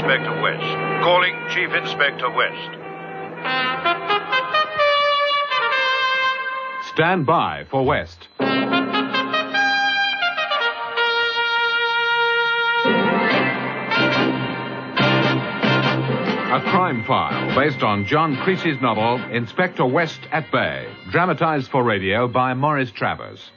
Inspector West. Calling Chief Inspector West. Stand by for West. A crime file based on John Creasy's novel Inspector West at Bay, dramatized for radio by Maurice Travers.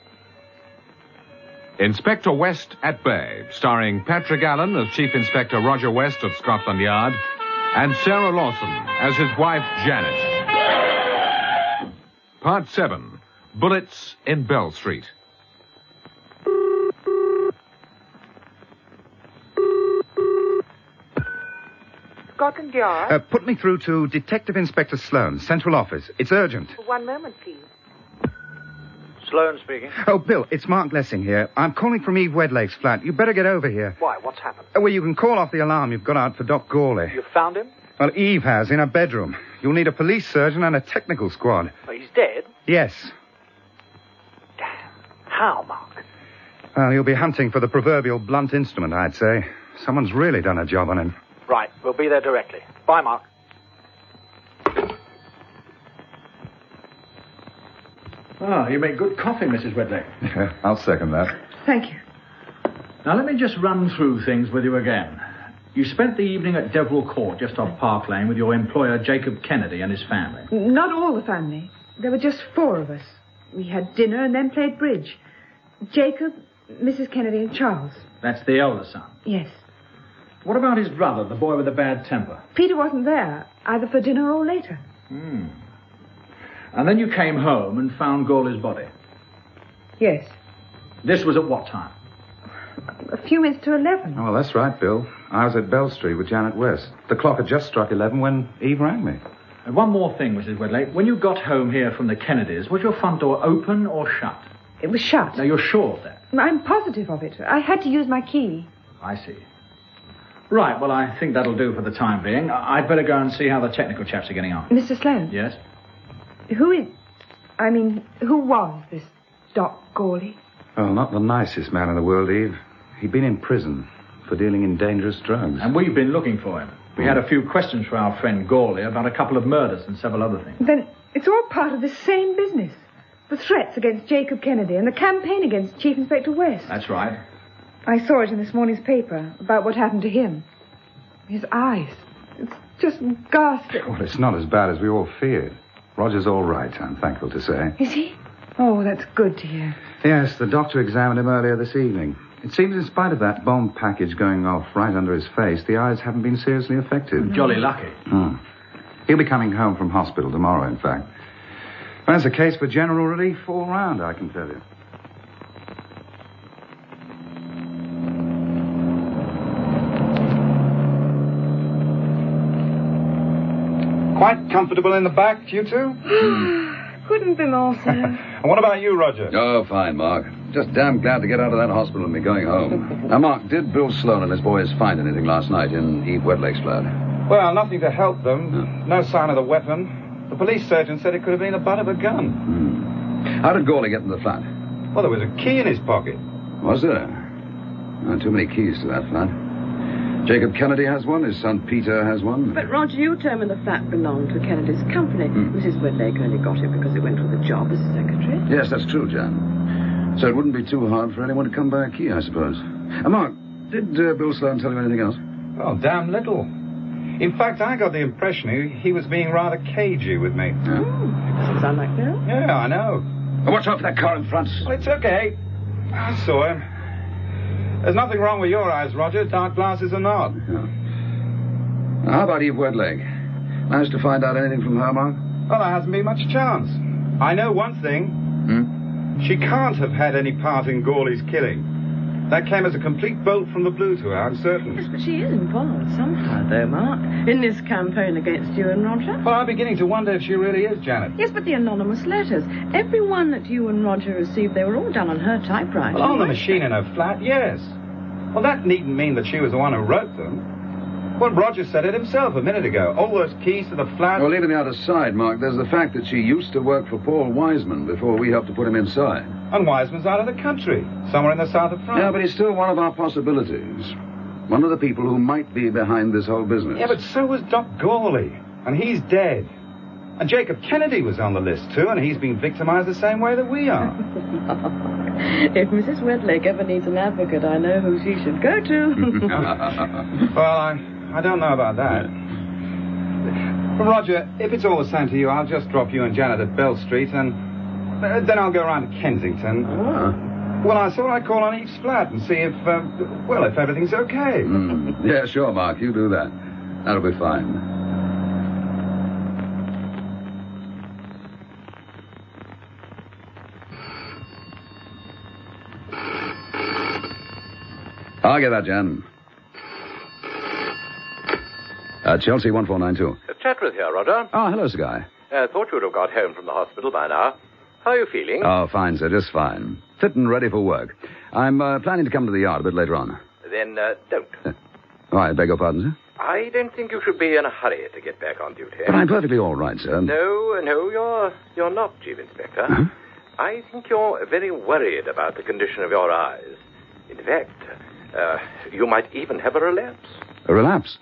Inspector West at Bay, starring Patrick Allen as Chief Inspector Roger West of Scotland Yard and Sarah Lawson as his wife Janet. Part 7, Bullets in Bell Street. Scotland Yard? Put me through to Detective Inspector Sloan, Central Office. It's urgent. 1 moment, please. Sloan speaking. Oh, Bill, it's Mark Lessing here. I'm calling from Eve Wedlake's flat. You better get over here. Why? What's happened? Well, you can call off the alarm you've got out for Doc Gawley. You found him? Well, Eve has, in her bedroom. You'll need a police surgeon and a technical squad. Oh, he's dead? Yes. Damn. How, Mark? Well, he'll be hunting for the proverbial blunt instrument, I'd say. Someone's really done a job on him. Right. We'll be there directly. Bye, Mark. Ah, you make good coffee, Mrs. Wedlake. Yeah, I'll second that. Thank you. Now, let me just run through things with you again. You spent the evening at Deverell Court, just off Park Lane, with your employer, Jacob Kennedy, and his family. Not all the family. There were just 4 of us. We had dinner and then played bridge. Jacob, Mrs. Kennedy, and Charles. That's the elder son. Yes. What about his brother, the boy with the bad temper? Peter wasn't there, either for dinner or later. And then you came home and found Gawley's body. Yes. This was at what time? A few minutes to 11. Oh, well, that's right, Bill. I was at Bell Street with Janet West. The clock had just struck 11 when Eve rang me. And one more thing, Mrs. Wedlake. When you got home here from the Kennedys, was your front door open or shut? It was shut. Now, you're sure of that? I'm positive of it. I had to use my key. I see. Right, well, I think that'll do for the time being. I'd better go and see how the technical chaps are getting on. Mr. Sloan? Yes? Who was this Doc Gawley? Oh, not the nicest man in the world, Eve. He'd been in prison for dealing in dangerous drugs. And we've been looking for him. We had a few questions for our friend Gawley about a couple of murders and several other things. Then it's all part of the same business. The threats against Jacob Kennedy and the campaign against Chief Inspector West. That's right. I saw it in this morning's paper about what happened to him. His eyes. It's just ghastly. Well, it's not as bad as we all feared. Roger's all right, I'm thankful to say. Is he? Oh, that's good to hear. Yes, the doctor examined him earlier this evening. It seems in spite of that bomb package going off right under his face, the eyes haven't been seriously affected. Jolly lucky. He'll be coming home from hospital tomorrow, in fact. That's a case for general relief all round, I can tell you. Quite comfortable in the back, you two? Couldn't be more, sir. And what about you, Roger? Oh, fine, Mark. Just damn glad to get out of that hospital and be going home. Now, Mark, did Bill Sloan and his boys find anything last night in Eve Wedlake's flat? Well, nothing to help them. No sign of the weapon. The police surgeon said it could have been the butt of a gun. How did Gawley get in the flat? Well, there was a key in his pocket. Was there? Too many keys to that flat. Jacob Kennedy has one. His son Peter has one. But, Roger, you told me the flat belonged to Kennedy's company. Mrs. Wedlake only got it because it went with the job as secretary. Yes, that's true, Jan. So it wouldn't be too hard for anyone to come by a key, I suppose. Mark, did Bill Sloan tell you anything else? Oh, damn little. In fact, I got the impression he was being rather cagey with me. Doesn't sound like Bill. Yeah, I know. Watch out for that car in front. Well, it's okay. I saw him. There's nothing wrong with your eyes, Roger, dark glasses or not. Yeah. Now, how about Eve Wedlake? Managed to find out anything from her, Mark? Well, there hasn't been much chance. I know one thing. She can't have had any part in Gawley's killing. That came as a complete bolt from the blue to her, I'm certain. Yes, but she is involved somehow, though, Mark, in this campaign against you and Roger. Well, I'm beginning to wonder if she really is, Janet. Yes, but the anonymous letters. Every one that you and Roger received, they were all done on her typewriter. Well, on the machine in her flat, yes. Well, that needn't mean that she was the one who wrote them. Well, Roger said it himself a minute ago. All those keys to the flat... Well, leaving that aside, Mark, there's the fact that she used to work for Paul Wiseman before we helped to put him inside. And Wiseman's out of the country, somewhere in the south of France. Yeah, but he's still one of our possibilities. One of the people who might be behind this whole business. Yeah, but so was Doc Gawley, and he's dead. And Jacob Kennedy was on the list, too, and he's been victimized the same way that we are. If Mrs. Wedlake ever needs an advocate, I know who she should go to. Well, I don't know about that. Roger, if it's all the same to you, I'll just drop you and Janet at Bell Street, and then I'll go around to Kensington. Ah. Well, I thought I'd call on Eve's flat and see if everything's okay. Yeah, sure, Mark. You do that. That'll be fine. I'll get that, Jan. Chelsea 1492. Chatworth here, Roger. Oh, hello, Sir Guy. Thought you would have got home from the hospital by now. How are you feeling? Oh, fine, sir, just fine. Fit and ready for work. I'm planning to come to the yard a bit later on. Then don't. Oh, I beg your pardon, sir? I don't think you should be in a hurry to get back on duty. But I'm perfectly all right, sir. No, you're not, Chief Inspector. Huh? I think you're very worried about the condition of your eyes. In fact, you might even have a relapse. A relapse?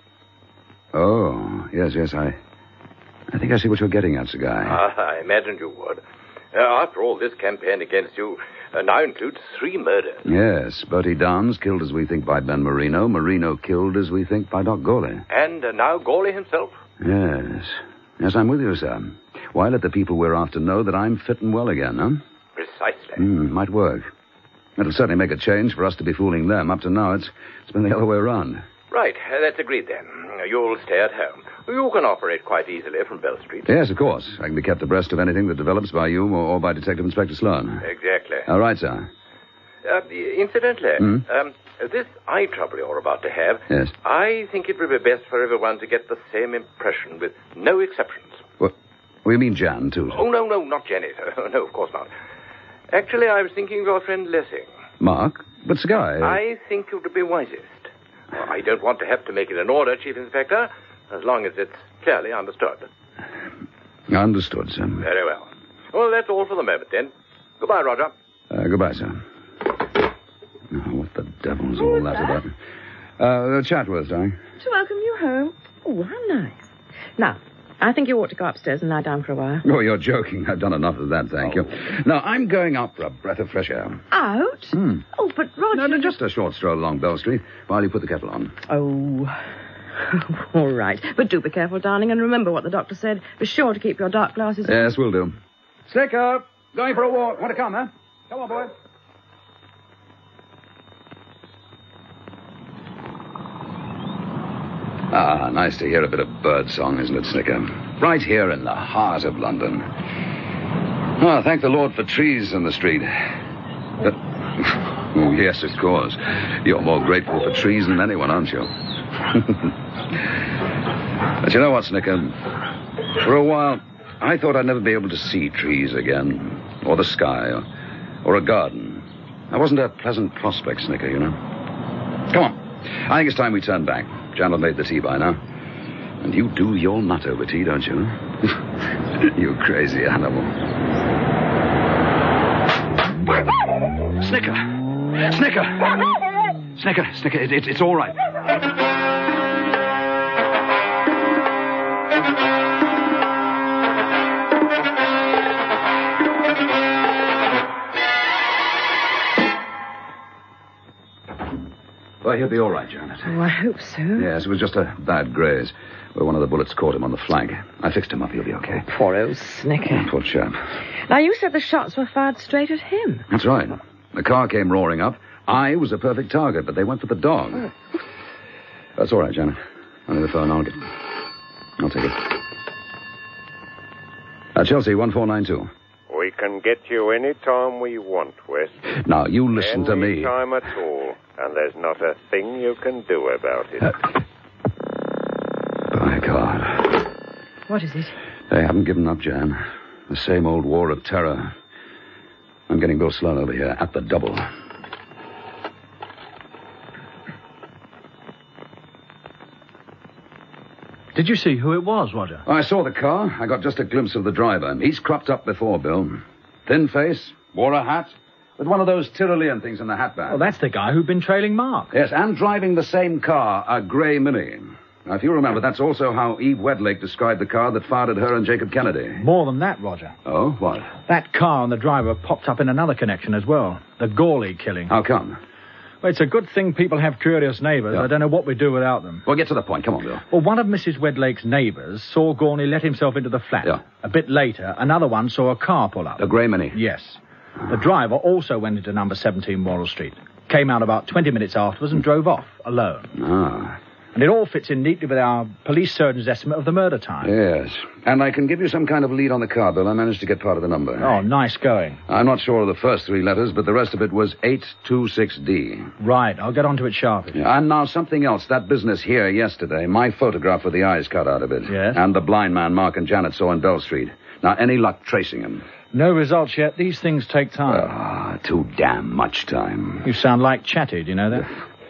Oh, yes, I think I see what you're getting at, Sir Guy. I imagined you would. After all, this campaign against you now includes 3 murders. Yes, Bertie Downs killed as we think by Ben Marino. Marino killed as we think by Doc Gawley. And now Gawley himself. Yes, I'm with you, sir. Why let the people we're after know that I'm fit and well again, huh? Precisely. Might work. It'll certainly make a change for us to be fooling them. Up to now, it's been the other way around. Right, that's agreed then. You'll stay at home. You can operate quite easily from Bell Street. Yes, of course. I can be kept abreast of anything that develops by you or by Detective Inspector Sloan. Exactly. All right, sir. Incidentally, this eye trouble you're about to have, Yes. I think it would be best for everyone to get the same impression with no exceptions. Well, you mean Jan, too, sir? Oh, no, not Janet. No, of course not. Actually, I was thinking of your friend Lessing. Mark? But, Sir Guy... I think it would be wisest. Well, I don't want to have to make it an order, Chief Inspector, as long as it's clearly understood. Understood, sir. Very well. Well, that's all for the moment, then. Goodbye, Roger. Goodbye, sir. Oh, what the devil's all that about? Chatworth, darling. To welcome you home. Oh, how nice. Now, I think you ought to go upstairs and lie down for a while. Oh, you're joking. I've done enough of that, thank you. Now, I'm going out for a breath of fresh air. Out? Oh, but Roger... No, just a short stroll along Bell Street while you put the kettle on. Oh... All right. But do be careful, darling, and remember what the doctor said. Be sure to keep your dark glasses on. Yes, we'll do. Slicker, going for a walk. Want to come, huh? Come on, boy. Ah, nice to hear a bit of bird song, isn't it, Snicker? Right here in the heart of London. Oh, thank the Lord for trees in the street. Oh, yes, of course. You're more grateful for trees than anyone, aren't you? But you know what, Snicker? For a while, I thought I'd never be able to see trees again, or the sky, or a garden. That wasn't a pleasant prospect, Snicker, you know. Come on. I think it's time we turn back. Jan will made the tea by now. And you do your nut over tea, don't you? You crazy animal. Snicker! Snicker! Snicker, it's all right. Well, he'll be all right, Janet. Oh, I hope so. Yes, it was just a bad graze, where one of the bullets caught him on the flank. I fixed him up. He'll be okay. Poor old Snicker. Poor chap. Now, you said the shots were fired straight at him. That's right. The car came roaring up. I was a perfect target, but they went for the dog. Oh. That's all right, Janet. Only the phone. I'll take it. Chelsea, 1492. We can get you any time we want, West. Now, you listen to me. Any time at all. And there's not a thing you can do about it. By God. What is it? They haven't given up, Jan. The same old war of terror. I'm getting Bill Sloan over here at the double. Did you see who it was, Roger? I saw the car. I got just a glimpse of the driver. He's cropped up before, Bill. Thin face, wore a hat, With one of those Tyrolean things in the hat band. Well, that's the guy who'd been trailing Mark. Yes, and driving the same car, a grey Mini. Now, if you remember, that's also how Eve Wedlake described the car that fired at her and Jacob Kennedy. More than that, Roger. Oh, what? That car and the driver popped up in another connection as well. The Gawley killing. How come? Well, it's a good thing people have curious neighbours. Yeah. I don't know what we'd do without them. Well, get to the point. Come on, Bill. Well, one of Mrs. Wedlake's neighbours saw Gorney let himself into the flat. Yeah. A bit later, another one saw a car pull up. A grey Mini. Yes. The driver also went into number 17 Morrill Street. Came out about 20 minutes afterwards and drove off, alone. Ah. And it all fits in neatly with our police surgeon's estimate of the murder time. Yes. And I can give you some kind of lead on the car, Bill. I managed to get part of the number. Oh, nice going. I'm not sure of the first 3 letters, but the rest of it was 826D. Right, I'll get onto it sharply. Yeah, and now something else. That business here yesterday, my photograph with the eyes cut out of it. Yes? And the blind man Mark and Janet saw in Bell Street. Now, any luck tracing him? No results yet. These things take time. Too damn much time. You sound like Chatty, do you know that?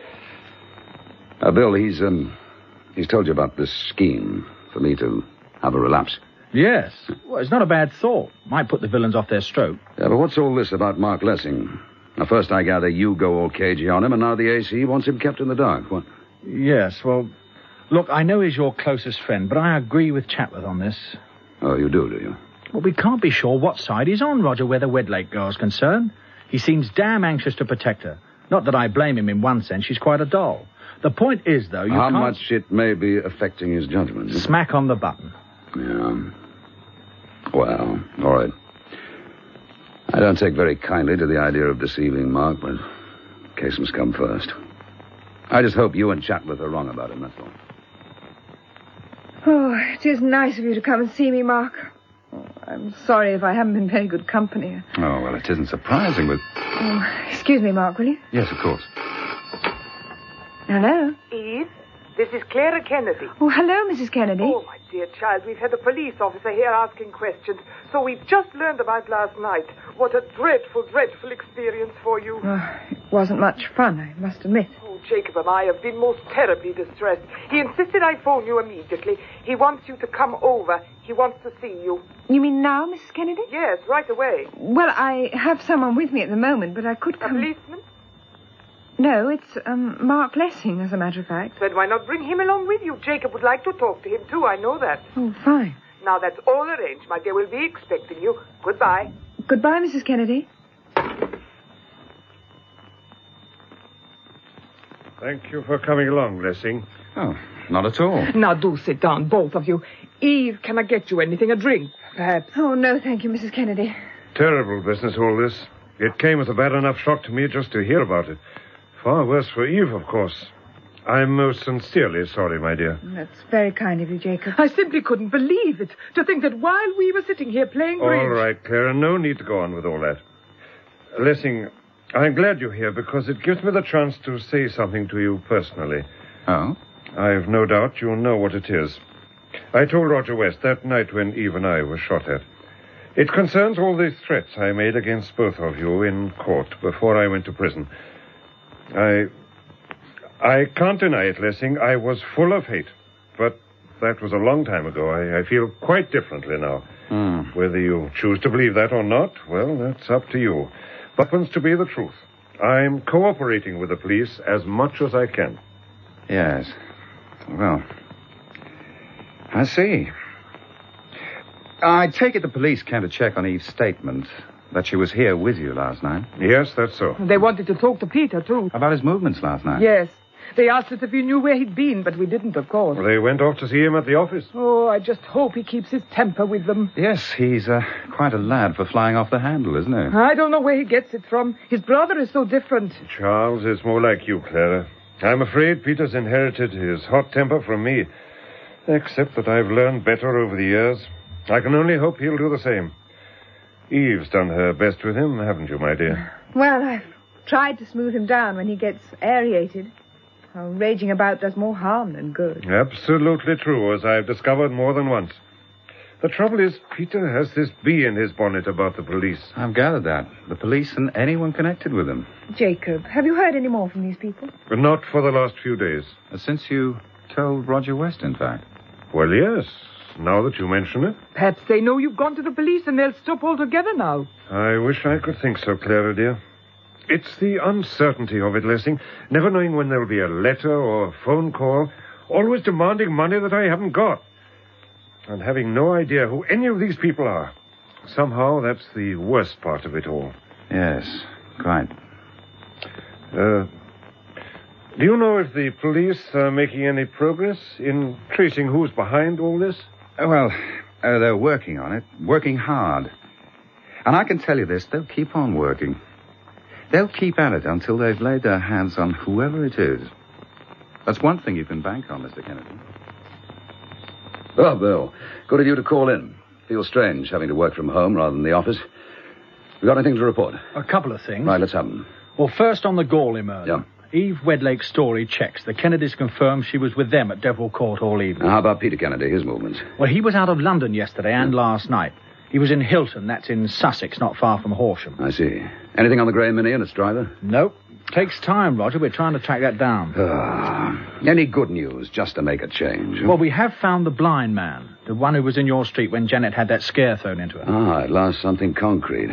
Bill, he's told you about this scheme for me to have a relapse. Yes. Well, it's not a bad thought. Might put the villains off their stroke. Yeah, but what's all this about Mark Lessing? Now, first I gather you go all cagey on him, and now the AC wants him kept in the dark. What? Yes, well, look, I know he's your closest friend, but I agree with Chatworth on this. Oh, you do you? Well, we can't be sure what side he's on, Roger, where the Wedlake girl's concerned. He seems damn anxious to protect her. Not that I blame him in one sense. She's quite a doll. The point is, though, you How can't... much it may be affecting his judgment. Smack on the button. Yeah. Well, all right. I don't take very kindly to the idea of deceiving Mark, but case must come first. I just hope you and Chatworth are wrong about him, that's all. Oh, it is nice of you to come and see me, Mark. Oh, I'm sorry if I haven't been very good company. Oh, well, it isn't surprising with... Oh, excuse me, Mark, will you? Yes, of course. Hello? Eve, this is Clara Kennedy. Oh, hello, Mrs. Kennedy. Oh, my dear child, we've had a police officer here asking questions. So we've just learned about last night. What a dreadful, dreadful experience for you. Oh, it wasn't much fun, I must admit. Oh, Jacob and I have been most terribly distressed. He insisted I phone you immediately. He wants you to come over. He wants to see you. You mean now, Mrs. Kennedy? Yes, right away. Well, I have someone with me at the moment, but I could come... A policeman? No, it's Mark Lessing, as a matter of fact. Then why not bring him along with you? Jacob would like to talk to him, too. I know that. Oh, fine. Now, that's all arranged, my dear. We'll be expecting you. Goodbye. Goodbye, Mrs. Kennedy. Thank you for coming along, Lessing. Oh, not at all. Now, do sit down, both of you. Eve, can I get you anything? A drink, perhaps? Oh, no, thank you, Mrs. Kennedy. Terrible business, all this. It came as a bad enough shock to me just to hear about it. Far worse for Eve, of course. I'm most sincerely sorry, my dear. That's very kind of you, Jacob. I simply couldn't believe it. To think that while we were sitting here playing bridge... All right, Clara, no need to go on with all that. Lessing, I'm glad you're here because it gives me the chance to say something to you personally. Oh? I've no doubt you'll know what it is. I told Roger West that night when Eve and I were shot at. It concerns all the threats I made against both of you in court before I went to prison. I can't deny it, Lessing. I was full of hate. But that was a long time ago. I feel quite differently now. Whether you choose to believe that or not, well, that's up to you. But happens to be the truth. I'm cooperating with the police as much as I can. Yes. Well, I see. I take it the police came to check on Eve's statement that she was here with you last night. Yes, that's so. They wanted to talk to Peter, too. About his movements last night? Yes. They asked us if we knew where he'd been, but we didn't, of course. Well, they went off to see him at the office. Oh, I just hope he keeps his temper with them. Yes, he's quite a lad for flying off the handle, isn't he? I don't know where he gets it from. His brother is so different. Charles is more like you, Clara. I'm afraid Peter's inherited his hot temper from me. Except that I've learned better over the years. I can only hope he'll do the same. Eve's done her best with him, haven't you, my dear? Well, I've tried to smooth him down when he gets aerated. Oh, raging about does more harm than good. Absolutely true, as I've discovered more than once. The trouble is, Peter has this bee in his bonnet about the police. I've gathered that. The police and anyone connected with them. Jacob, have you heard any more from these people? But not for the last few days. Since you told Roger West, in fact. Well, yes, now that you mention it. Perhaps they know you've gone to the police and they'll stop altogether now. I wish I could think so, Clara, dear. It's the uncertainty of it, Lessing. Never knowing when there'll be a letter or a phone call. Always demanding money that I haven't got. And having no idea who any of these people are. Somehow, that's the worst part of it all. Yes, quite. Do you know if the police are making any progress in tracing who's behind all this? Well, they're working on it. Working hard. And I can tell you this, they'll keep on working. They'll keep at it until they've laid their hands on whoever it is. That's one thing you can bank on, Mr. Kennedy. Oh, Bill. Good of you to call in. Feels strange having to work from home rather than the office. You got anything to report? A couple of things. Right, let's have them. Well, first on the Gawley murder. Yeah. Eve Wedlake's story checks. The Kennedys confirmed she was with them at Devil Court all evening. Now, how about Peter Kennedy, his movements? Well, he was out of London yesterday and last night. He was in Hilton, that's in Sussex, not far from Horsham. I see. Anything on the Grey Mini and its driver? Nope. Takes time, Roger. We're trying to track that down. Any good news, just to make a change? Well, we have found the blind man. The one who was in your street when Janet had that scare thrown into her. At last something concrete.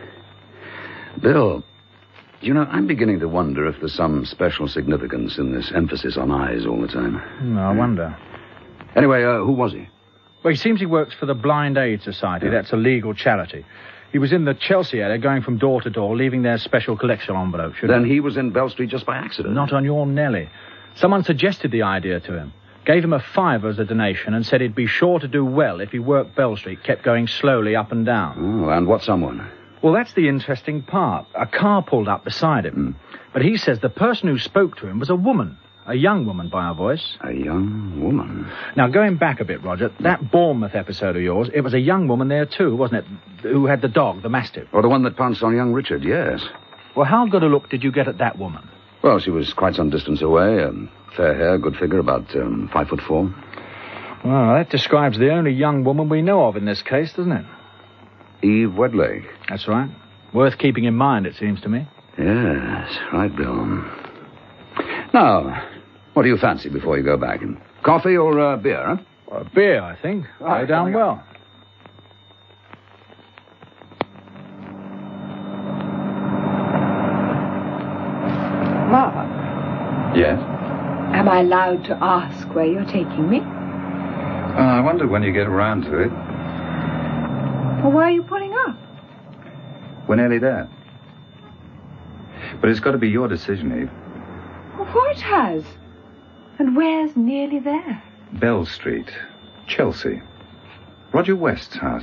Bill, you know, I'm beginning to wonder if there's some special significance in this emphasis on eyes all the time. I wonder. Anyway, who was he? Well, he seems he works for the Blind Aid Society. Yeah. That's a legal charity. He was in the Chelsea area, going from door to door, leaving their special collection envelope. Then he was in Bell Street just by accident? Not on your Nelly. Someone suggested the idea to him, gave him a £5 as a donation, and said he'd be sure to do well if he worked Bell Street, kept going slowly up and down. Oh, and what someone? Well, that's the interesting part. A car pulled up beside him. But he says the person who spoke to him was a woman. A young woman by her voice. A young woman? Now, going back a bit, Roger, that Bournemouth episode of yours, it was a young woman there too, wasn't it? Who had the dog, the Mastiff. Or the one that pounced on young Richard, yes. Well, how good a look did you get at that woman? Well, she was quite some distance away. Fair hair, good figure, about 5'4". Well, that describes the only young woman we know of in this case, doesn't it? Eve Wedlake. That's right. Worth keeping in mind, it seems to me. Yes, right, Bill. Now, what do you fancy before you go back? Coffee or beer, huh? Well, beer, I think. Go down well. Mark? Yes? Am I allowed to ask where you're taking me? I wonder when you get around to it. Well, why are you pulling up? We're nearly there. But it's got to be your decision, Eve. Well, what has? And where's nearly there? Bell Street, Chelsea. Roger West's house.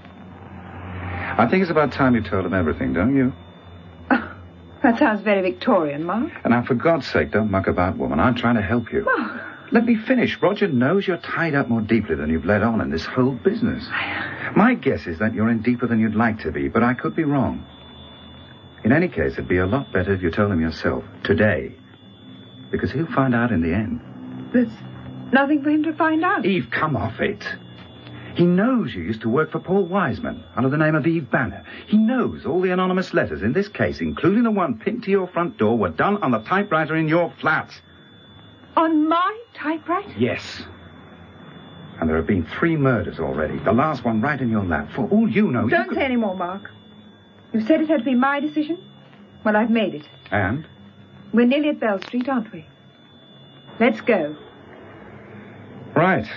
I think it's about time you told him everything, don't you? Oh, that sounds very Victorian, Mark. And now, for God's sake, don't muck about, woman. I'm trying to help you. Mark. Let me finish. Roger knows you're tied up more deeply than you've let on in this whole business. My guess is that you're in deeper than you'd like to be, but I could be wrong. In any case, it'd be a lot better if you told him yourself, today. Because he'll find out in the end. There's nothing for him to find out. Eve, come off it. He knows you used to work for Paul Wiseman under the name of Eve Banner. He knows all the anonymous letters in this case, including the one pinned to your front door, were done on the typewriter in your flat. On my typewriter? Yes. And there have been 3 murders already. The last one right in your lap. For all you know... Don't say any more, Mark. You said it had to be my decision. Well, I've made it. And? We're nearly at Bell Street, aren't we? Let's go. Right.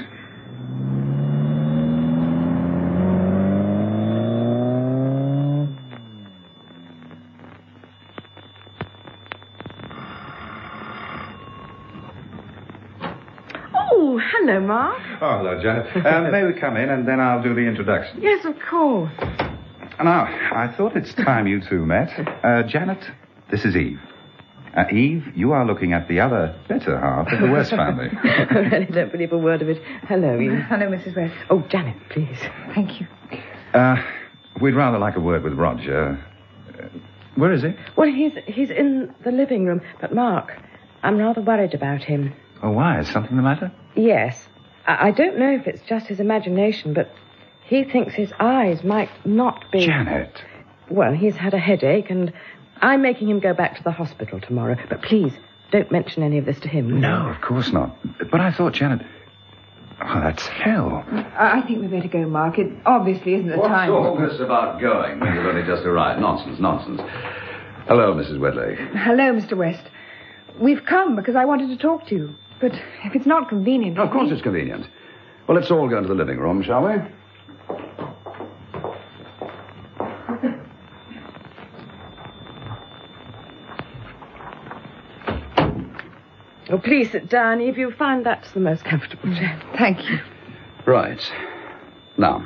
Oh, hello, Mark. Oh, hello, Janet. May we come in, and then I'll do the introduction. Yes, of course. Now, I thought it's time you two met. Janet, this is Eve. Eve, you are looking at the other better half of the West family. I really don't believe a word of it. Hello, Eve. Hello, Mrs. West. Oh, Janet, please. Thank you. We'd rather like a word with Roger. Where is he? Well, he's in the living room. But, Mark, I'm rather worried about him. Oh, why? Is something the matter? Yes. I don't know if it's just his imagination, but he thinks his eyes might not be... Janet. Well, he's had a headache, and I'm making him go back to the hospital tomorrow. But please, don't mention any of this to him. No, of course not. But I thought, Janet... Oh, that's hell. I think we better go, Mark. It obviously isn't the time. What's all this about going when you've only just arrived? Nonsense. Hello, Mrs. Wedlake. Hello, Mr. West. We've come because I wanted to talk to you. But if it's not convenient... Of course it's convenient. Well, let's all go into the living room, shall we? Oh, please sit down if you find that's the most comfortable chair. Thank you. Right. Now,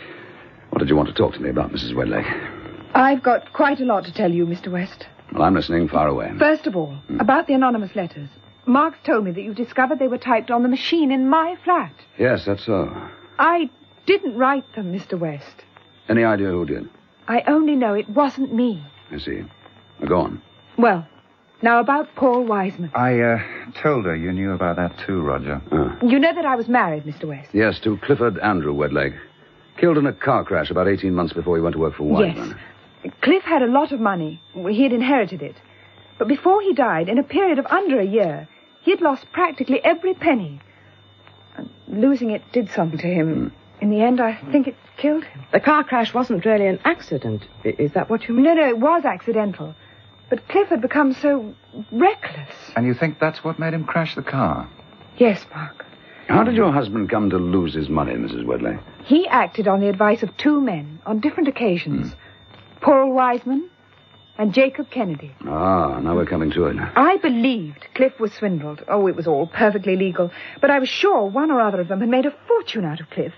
what did you want to talk to me about, Mrs. Wedlake? I've got quite a lot to tell you, Mr. West. Well, I'm listening. Far away. First of all, about the anonymous letters. Mark's told me that you discovered they were typed on the machine in my flat. Yes, that's so. I didn't write them, Mr. West. Any idea who did? I only know it wasn't me. I see. Now, go on. Well, now about Paul Wiseman. I told her you knew about that too, Roger. You know that I was married, Mr. West? Yes, to Clifford Andrew Wedlake. Killed in a car crash about 18 months before he went to work for Wiseman. Yes. Cliff had a lot of money. He had inherited it. But before he died, in a period of under a year, he had lost practically every penny. And losing it did something to him. In the end, I think it killed him. The car crash wasn't really an accident. Is that what you mean? No, it was accidental. But Cliff had become so reckless. And you think that's what made him crash the car? Yes, Mark. How did your husband come to lose his money, Mrs. Wedlake? He acted on the advice of two men on different occasions. Paul Wiseman and Jacob Kennedy. Ah, now we're coming to it. I believed Cliff was swindled. Oh, it was all perfectly legal. But I was sure one or other of them had made a fortune out of Cliff.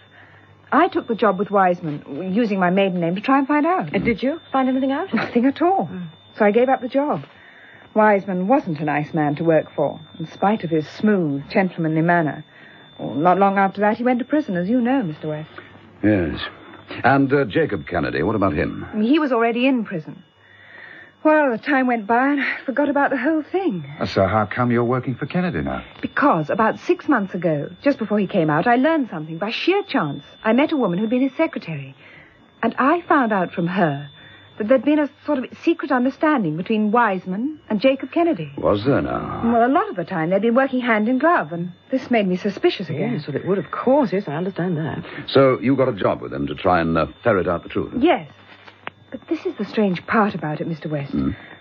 I took the job with Wiseman, using my maiden name to try and find out. And did you find anything out? Nothing at all. So I gave up the job. Wiseman wasn't a nice man to work for, in spite of his smooth, gentlemanly manner. Well, not long after that, he went to prison, as you know, Mr. West. Yes. And Jacob Kennedy, what about him? He was already in prison. Well, the time went by and I forgot about the whole thing. So how come you're working for Kennedy now? Because about 6 months ago, just before he came out, I learned something. By sheer chance, I met a woman who'd been his secretary. And I found out from her that there'd been a sort of secret understanding between Wiseman and Jacob Kennedy. Was there now? Well, a lot of the time they'd been working hand in glove, and this made me suspicious again. Yes, well, it would, of course. Yes, I understand that. So you got a job with him to try and ferret out the truth? Yes. But this is the strange part about it, Mr. West.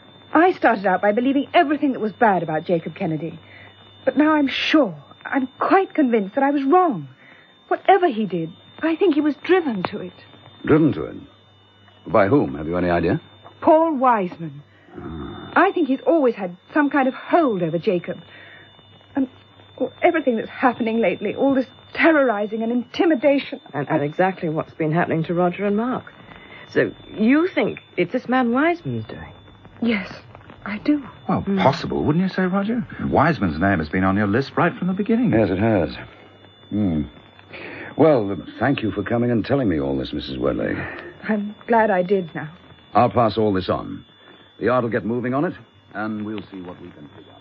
I started out by believing everything that was bad about Jacob Kennedy. But now I'm quite convinced that I was wrong. Whatever he did, I think he was driven to it. Driven to it? By whom? Have you any idea? Paul Wiseman. I think he's always had some kind of hold over Jacob. And everything that's happening lately, all this terrorizing and intimidation. And exactly what's been happening to Roger and Mark. So you think it's this man Wiseman's doing? Yes, I do. Well, possible, wouldn't you say, Roger? Wiseman's name has been on your list right from the beginning. Yes, it has. Well, thank you for coming and telling me all this, Mrs. Wedlake. I'm glad I did now. I'll pass all this on. The yard will get moving on it, and we'll see what we can figure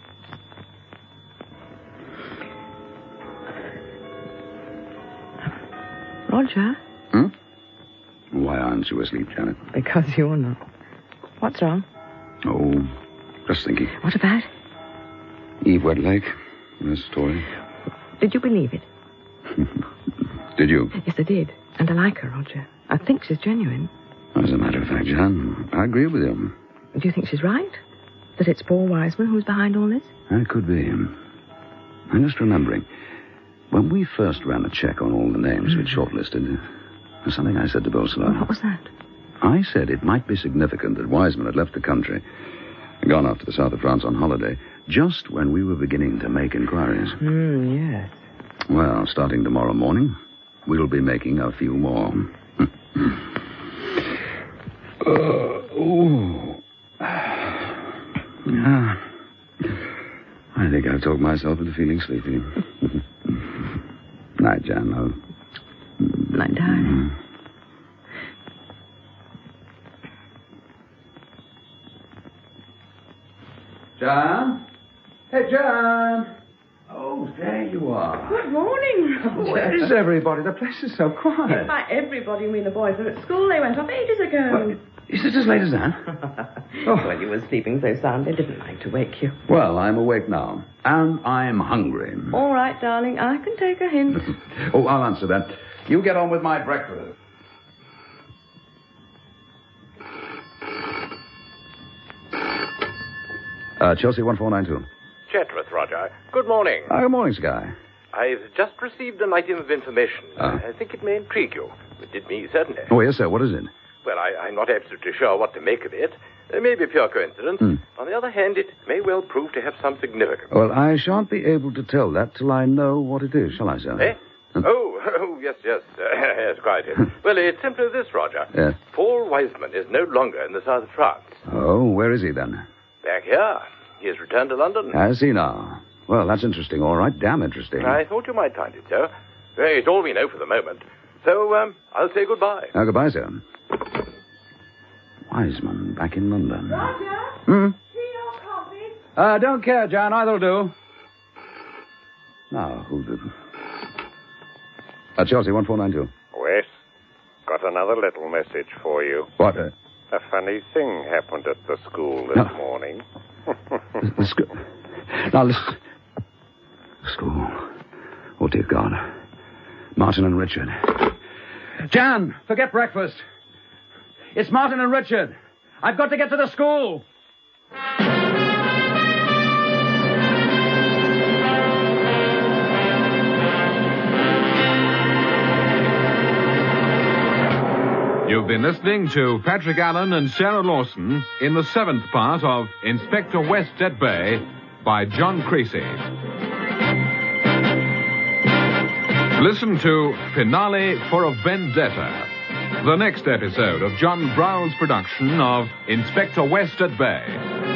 out. Roger? Why aren't you asleep, Janet? Because you're not. What's wrong? Oh, just thinking. What about? Eve Wedlake, her story. Did you believe it? Did you? Yes, I did. And I like her, Roger. I think she's genuine. As a matter of fact, Jan, I agree with you. Do you think she's right? That it's Paul Wiseman who's behind all this? It could be. I'm just remembering. When we first ran a check on all the names we'd shortlisted, there's something I said to Beausoleil. What was that? I said it might be significant that Wiseman had left the country, gone off to the south of France on holiday, just when we were beginning to make inquiries. Yes. Well, starting tomorrow morning, we'll be making a few more. I think I've talked myself into feeling sleepy. Night, Jan, love. Night, darling. Jan? Hey, Jan! Oh, there you are. Good morning, Roger. Where is everybody? The place is so quiet. If by everybody you mean the boys are at school, they went off ages ago. Well, is it as late as that? Well, you were sleeping so sound, they didn't like to wake you. Well, I'm awake now. And I'm hungry. All right, darling, I can take a hint. Oh, I'll answer that. You get on with my breakfast. Chelsea 1492. Chetworth, Roger. Good morning. Good morning, Sky. I've just received an item of information. I think it may intrigue you. It did me, certainly. Oh, yes, sir. What is it? Well, I'm not absolutely sure what to make of it. It may be pure coincidence. On the other hand, it may well prove to have some significance. Well, I shan't be able to tell that till I know what it is, shall I, sir? Eh? Oh, yes. Yes, quite. Well, it's simply this, Roger. Yes. Paul Wiseman is no longer in the south of France. Oh, where is he then? Back here. He has returned to London. Has he now? Well, that's interesting, all right. Damn interesting. I thought you might find it so. It's all we know for the moment. So, I'll say goodbye. Goodbye, sir. Wiseman, back in London. Roger? Tea or coffee? Don't care, John. Either'll do. Now, who did... Chelsea 1492. Wes, got another little message for you. What? A funny thing happened at the school this morning. The school... Now, listen. School. Oh, dear God. Martin and Richard. Jan, forget breakfast. It's Martin and Richard. I've got to get to the school. You've been listening to Patrick Allen and Sarah Lawson in the 7th part of Inspector West at Bay by John Creasy. Listen to Finale for a Vendetta, the next episode of John Brow's production of Inspector West at Bay.